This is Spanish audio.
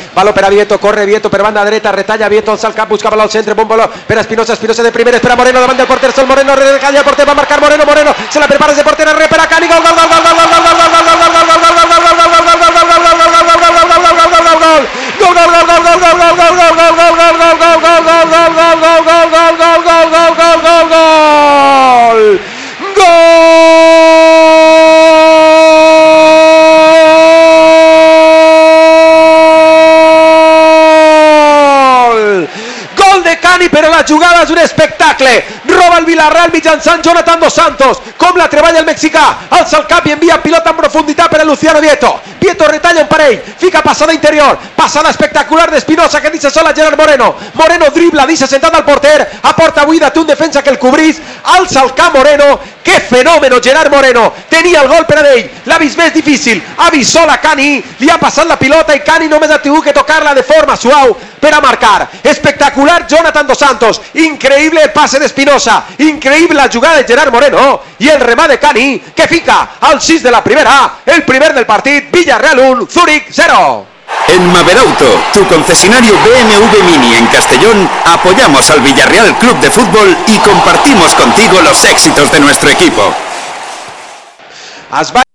baló per a Vieto, corre Vieto per banda dreta, retalla Vieto, alça el cap, busca baló al centre, bon baló per a Espinosa, Espinosa de primera, espera Moreno davant del porter, Sol Moreno, recalla el porter, va a marcar Moreno, Moreno, se la prepara de porter, re per a Cani, gol, gol, gol, gol, gol, gol, gol, gol, gol, gol, gol, gol, gol, però la jugada és un espectacle. Roba el Villarreal mitjançant Jonathan Dos Santos, com la treballa el mexicà, alça el cap i envia pilota en profunditat per a Luciano Vieto. Vieto retalla un parell, fica passada interior, passada espectacular d'Espinosa que deixa sola Gerard Moreno. Moreno dribla, deixa sentat al porter, a porta buida té un defensa que el cobrís, alça el cap Moreno. Que fenòmeno Gerard Moreno, tenia el gol per a ell, l'ha vist més difícil, ha vist sola Cani, li ha passat la pilota i Cani només ha tingut que tocar-la de forma suau per a marcar. Espectacular Jonathan Dos Santos, increïble el passe d'Espinosa, increïble la jugada de Gerard Moreno i el remat de Cani que fica al 6 de la primera, el primer del partit, Villarreal 1, Zúrich 0. En Maberauto, tu concesionario BMW Mini en Castellón, apoyamos al Villarreal Club de Fútbol y compartimos contigo los éxitos de nuestro equipo.